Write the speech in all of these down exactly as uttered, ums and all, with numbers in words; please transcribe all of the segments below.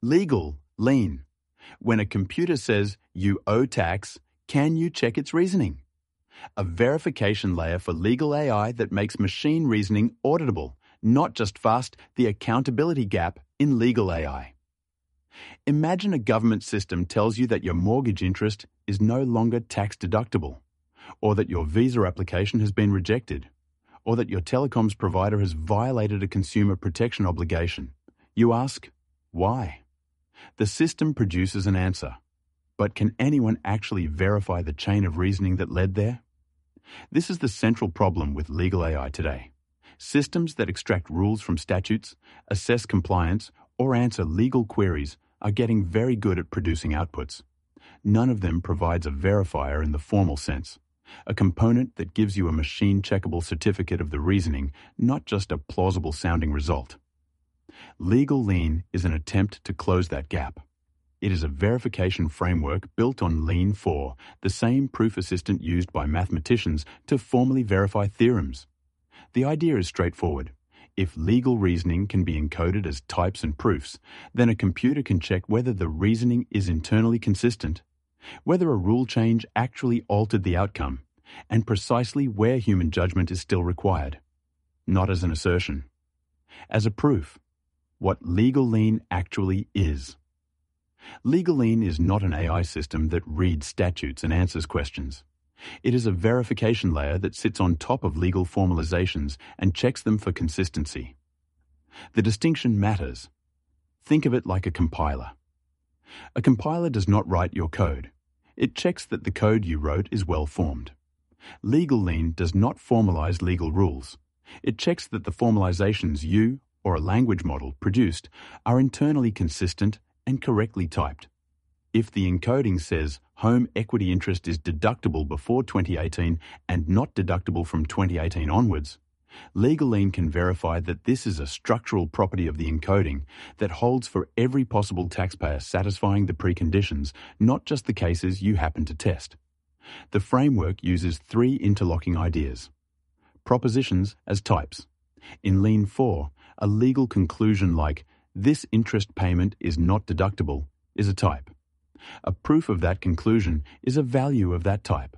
Legal, lien. When a computer says you owe tax, can you check its reasoning? A verification layer for legal A I that makes machine reasoning auditable, not just fast, the accountability gap in legal A I. Imagine a government system tells you that your mortgage interest is no longer tax deductible, or that your visa application has been rejected, or that your telecoms provider has violated a consumer protection obligation. You ask, why? The system produces an answer, but can anyone actually verify the chain of reasoning that led there? This is the central problem with legal A I today. Systems that extract rules from statutes, assess compliance, or answer legal queries are getting very good at producing outputs. None of them provides a verifier in the formal sense, a component that gives you a machine-checkable certificate of the reasoning, not just a plausible-sounding result. Legal lien is an attempt to close that gap. It is a verification framework built on Lean four, the same proof assistant used by mathematicians to formally verify theorems. The idea is straightforward. If legal reasoning can be encoded as types and proofs, then a computer can check whether the reasoning is internally consistent, whether a rule change actually altered the outcome, and precisely where human judgment is still required. Not as an assertion. As a proof. What legal lien actually is. Legal lien is not an A I system that reads statutes and answers questions. It is a verification layer that sits on top of legal formalizations and checks them for consistency. The distinction matters. Think of it like a compiler. A compiler does not write your code. It checks that the code you wrote is well formed. Legal lien does not formalize legal rules. It checks that the formalizations you, or a language model, produced are internally consistent and correctly typed. If the encoding says home equity interest is deductible before twenty eighteen and not deductible from twenty eighteen onwards, Legal lien can verify that this is a structural property of the encoding that holds for every possible taxpayer satisfying the preconditions, not just the cases you happen to test. The framework uses three interlocking ideas. Propositions as types. In Lean four, a legal conclusion like, "This interest payment is not deductible," is a type. A proof of that conclusion is a value of that type.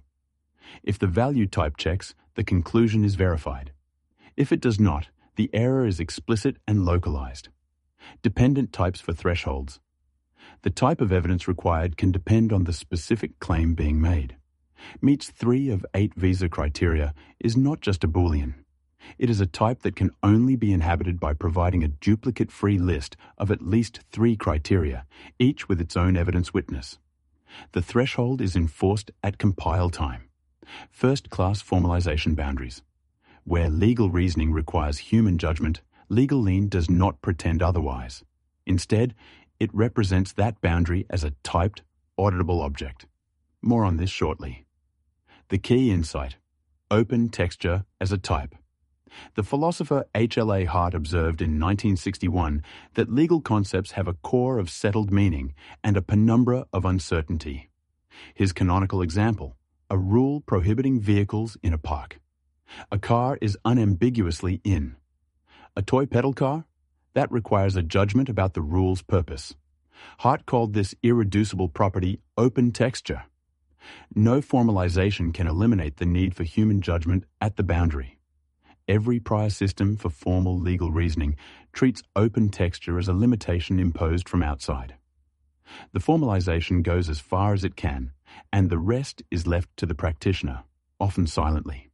If the value type checks, the conclusion is verified. If it does not, the error is explicit and localized. Dependent types for thresholds. The type of evidence required can depend on the specific claim being made. Meets three of eight visa criteria is not just a Boolean. It is a type that can only be inhabited by providing a duplicate-free list of at least three criteria, each with its own evidence witness. The threshold is enforced at compile time. First-class formalization boundaries. Where legal reasoning requires human judgment, legal lien does not pretend otherwise. Instead, it represents that boundary as a typed, auditable object. More on this shortly. The key insight: open texture as a type. The philosopher H L A Hart observed in nineteen sixty-one that legal concepts have a core of settled meaning and a penumbra of uncertainty. His canonical example: a rule prohibiting vehicles in a park. A car is unambiguously in. A toy pedal car? That requires a judgment about the rule's purpose. Hart called this irreducible property open texture. No formalization can eliminate the need for human judgment at the boundary. Every prior system for formal legal reasoning treats open texture as a limitation imposed from outside. The formalization goes as far as it can, and the rest is left to the practitioner, often silently.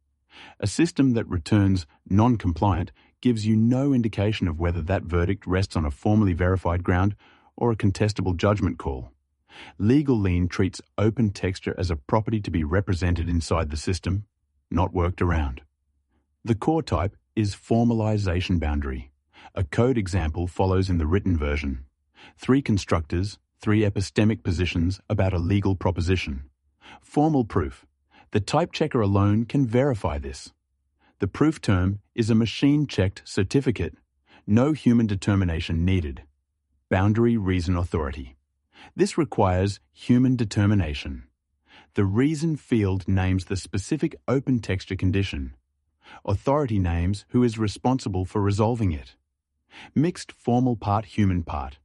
A system that returns non-compliant gives you no indication of whether that verdict rests on a formally verified ground or a contestable judgment call. Legal lien treats open texture as a property to be represented inside the system, not worked around. The core type is formalization boundary. A code example follows in the written version. Three constructors, three epistemic positions about a legal proposition. Formal proof. The type checker alone can verify this. The proof term is a machine-checked certificate. No human determination needed. Boundary reason authority. This requires human determination. The reason field names the specific open texture condition. Authority names who is responsible for resolving it. Mixed formal part human part.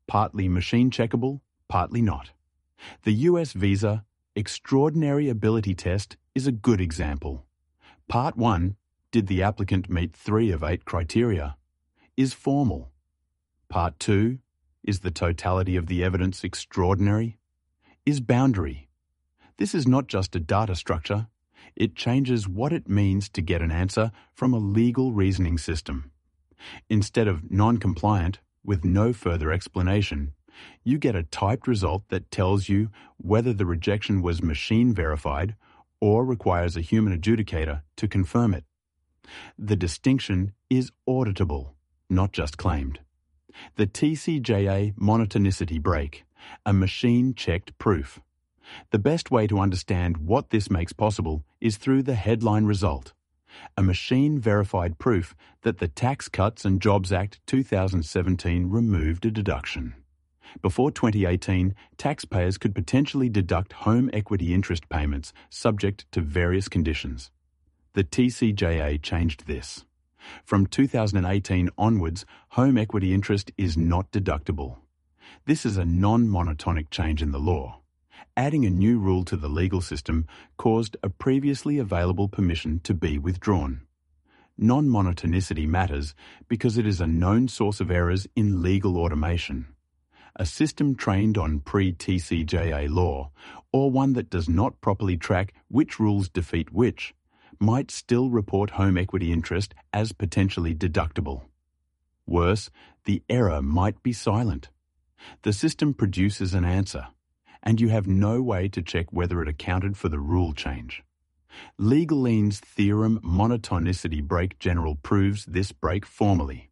partly machine checkable, partly not. The U S visa Extraordinary Ability Test is a good example. Part one, did the applicant meet three of eight criteria, is formal. Part two, is the totality of the evidence extraordinary, is boundary. This is not just a data structure, it changes what it means to get an answer from a legal reasoning system. Instead of non-compliant, with no further explanation, you get a typed result that tells you whether the rejection was machine verified or requires a human adjudicator to confirm it. The distinction is auditable, not just claimed. The T C J A monotonicity break, a machine-checked proof. The best way to understand what this makes possible is through the headline result, a machine-verified proof that the Tax Cuts and Jobs Act two thousand seventeen removed a deduction. Before twenty eighteen, taxpayers could potentially deduct home equity interest payments subject to various conditions. The T C J A changed this. From two thousand eighteen onwards, home equity interest is not deductible. This is a non-monotonic change in the law. Adding a new rule to the legal system caused a previously available permission to be withdrawn. Non-monotonicity matters because it is a known source of errors in legal automation. A system trained on pre-T C J A law, or one that does not properly track which rules defeat which, might still report home equity interest as potentially deductible. Worse, the error might be silent. The system produces an answer, and you have no way to check whether it accounted for the rule change. LegalLean's theorem monotonicity break general proves this break formally.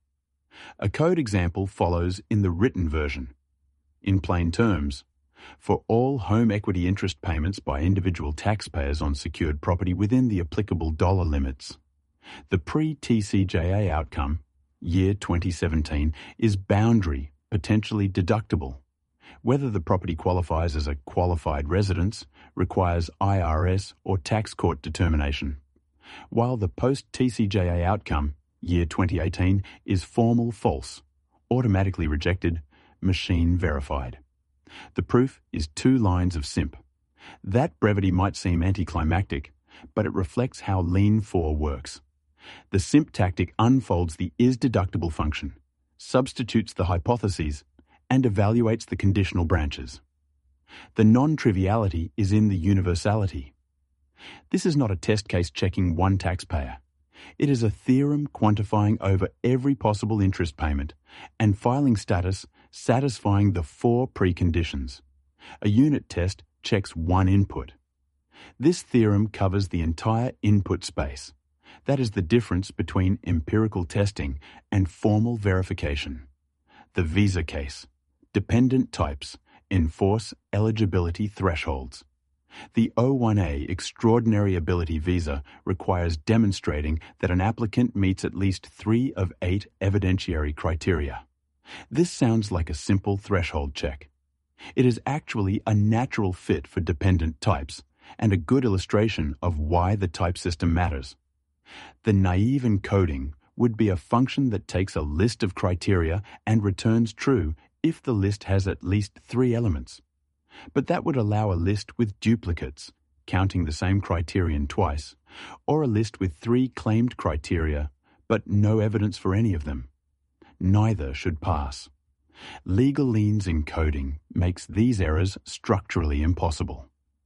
A code example follows in the written version. In plain terms, for all home equity interest payments by individual taxpayers on secured property within the applicable dollar limits, the pre-T C J A outcome, year twenty seventeen, is boundary, potentially deductible. Whether the property qualifies as a qualified residence requires I R S or tax court determination, while the post-T C J A outcome, year twenty eighteen, is formal false, automatically rejected, machine verified. The proof is two lines of simp. That brevity might seem anticlimactic, but it reflects how Lean four works. The simp tactic unfolds the is-deductible function, substitutes the hypotheses, and evaluates the conditional branches. The non-triviality is in the universality. This is not a test case checking one taxpayer. It is a theorem quantifying over every possible interest payment and filing status satisfying the four preconditions. A unit test checks one input. This theorem covers the entire input space. That is the difference between empirical testing and formal verification. The visa case. Dependent types enforce eligibility thresholds. The O one A Extraordinary Ability Visa requires demonstrating that an applicant meets at least three of eight evidentiary criteria. This sounds like a simple threshold check. It is actually a natural fit for dependent types and a good illustration of why the type system matters. The naive encoding would be a function that takes a list of criteria and returns true if the list has at least three elements. But that would allow a list with duplicates, counting the same criterion twice, or a list with three claimed criteria, but no evidence for any of them. Neither should pass. LegalLean's encoding makes these errors structurally impossible.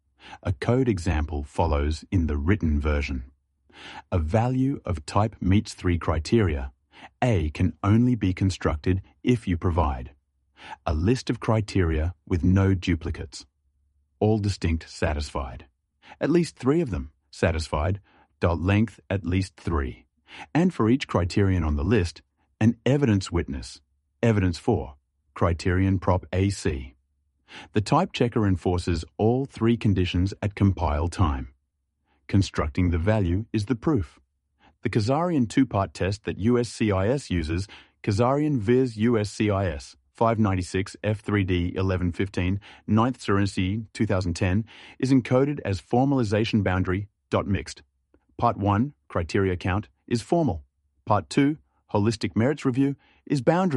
A code example follows in the written version. A value of type meets three criteria. A can only be constructed if you provide a list of criteria with no duplicates. All distinct satisfied. At least three of them satisfied. Length at least three. And for each criterion on the list, an evidence witness. Evidence for. Criterion prop A C. The type checker enforces all three conditions at compile time. Constructing the value is the proof. The Kazarian two-part test that U S C I S uses, Kazarian Viz U S C I S, five ninety-six F three D eleven fifteen, ninth Serenity two thousand ten, is encoded as formalization boundary dot mixed. Part one, criteria count, is formal. Part two, holistic merits review, is boundary,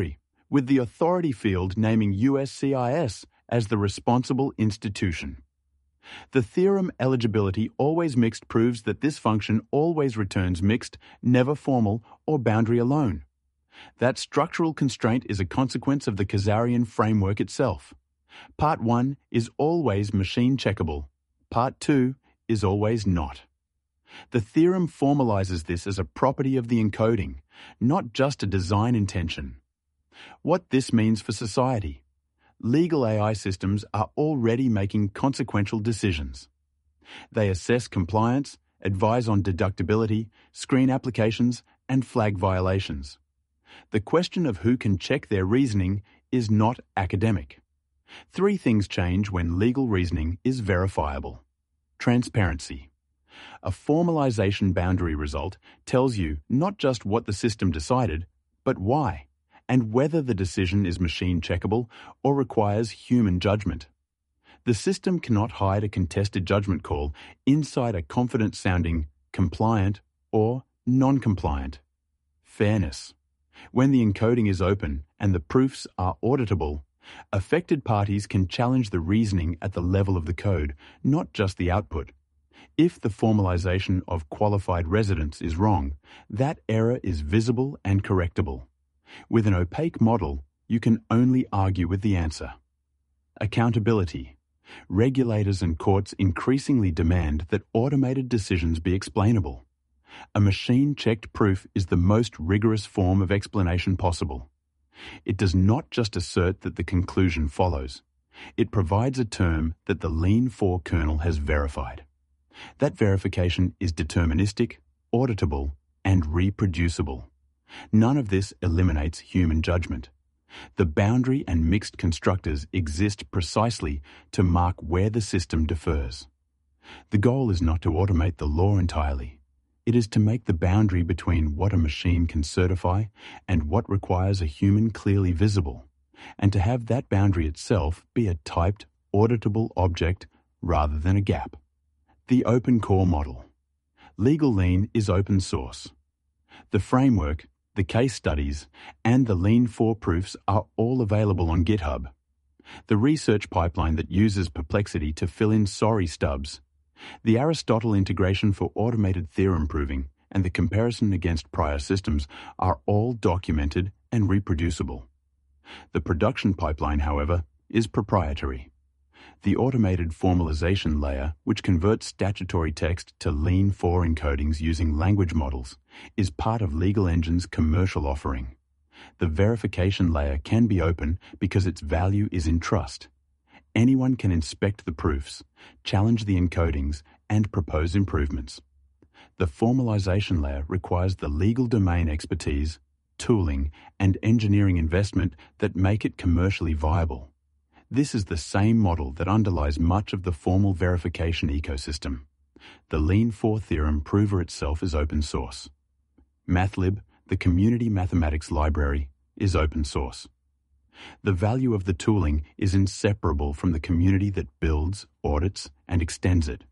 with the authority field naming U S C I S as the responsible institution. The theorem eligibility always mixed proves that this function always returns mixed, never formal, or boundary alone. That structural constraint is a consequence of the Kazarian framework itself. Part one is always machine checkable. Part two is always not. The theorem formalizes this as a property of the encoding, not just a design intention. What this means for society. Legal A I systems are already making consequential decisions. They assess compliance, advise on deductibility, screen applications, and flag violations. The question of who can check their reasoning is not academic. Three things change when legal reasoning is verifiable. Transparency. A formalization boundary result tells you not just what the system decided, but why, and whether the decision is machine checkable or requires human judgment. The system cannot hide a contested judgment call inside a confident-sounding compliant or non-compliant. Fairness. When the encoding is open and the proofs are auditable, affected parties can challenge the reasoning at the level of the code, not just the output. If the formalization of qualified residence is wrong, that error is visible and correctable. With an opaque model, you can only argue with the answer. Accountability. Regulators and courts increasingly demand that automated decisions be explainable. A machine-checked proof is the most rigorous form of explanation possible. It does not just assert that the conclusion follows. It provides a term that the lean four kernel has verified. That verification is deterministic, auditable, and reproducible. None of this eliminates human judgment. The boundary and mixed constructors exist precisely to mark where the system differs. The goal is not to automate the law entirely. It is to make the boundary between what a machine can certify and what requires a human clearly visible, and to have that boundary itself be a typed, auditable object rather than a gap. The Open Core Model. Legal Lean is open source. The framework, the case studies, and the Lean four proofs are all available on GitHub. The research pipeline that uses Perplexity to fill in sorry stubs, the Aristotle integration for automated theorem proving, and the comparison against prior systems are all documented and reproducible. The production pipeline, however, is proprietary. The automated formalization layer, which converts statutory text to Lean four encodings using language models, is part of Legal Engine's commercial offering. The verification layer can be open because its value is in trust. Anyone can inspect the proofs, challenge the encodings, and propose improvements. The formalization layer requires the legal domain expertise, tooling, and engineering investment that make it commercially viable. This is the same model that underlies much of the formal verification ecosystem. The Lean four theorem prover itself is open source. MathLib, the community mathematics library, is open source. The value of the tooling is inseparable from the community that builds, audits, and extends it.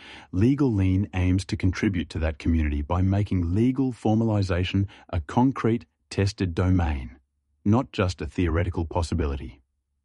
Legal Lean aims to contribute to that community by making legal formalization a concrete, tested domain, not just a theoretical possibility.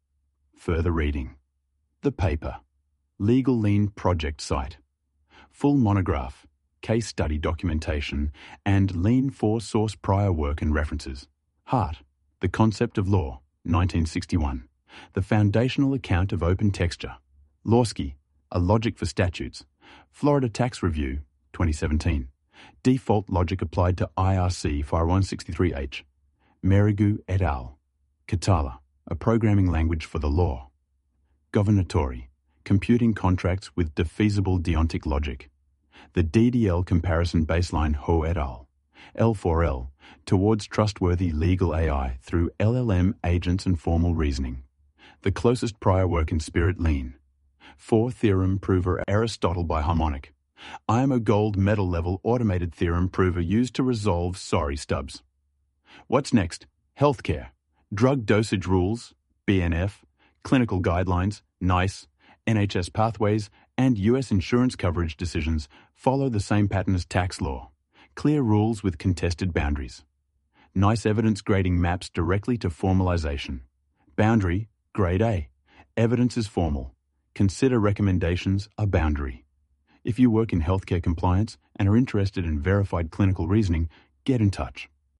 Further reading. The paper. Legal Lean project site. Full monograph, case study documentation, and Lean four source prior work and references. Hart, The Concept of Law, nineteen sixty-one. The Foundational Account of Open Texture. Lawsky, A Logic for Statutes. Florida Tax Review, twenty seventeen. Default Logic Applied to I R C fifty-one sixty-three H. Merrigu et al. Katala, A Programming Language for the Law. Governatori, Computing Contracts with Defeasible Deontic Logic. The D D L Comparison Baseline Ho et al. L four L, Towards Trustworthy Legal A I Through L L M Agents and Formal Reasoning. The Closest Prior Work in Spirit Lean. Four Theorem Prover Aristotle by Harmonic. I am a gold medal level automated theorem prover used to resolve sorry stubs. What's next? Healthcare. Drug dosage rules, B N F, clinical guidelines, NICE, N H S pathways, and U S insurance coverage decisions follow the same pattern as tax law. Clear rules with contested boundaries. NICE evidence grading maps directly to formalization. Boundary, grade A. Evidence is formal. Consider recommendations are boundary. If you work in healthcare compliance and are interested in verified clinical reasoning, get in touch.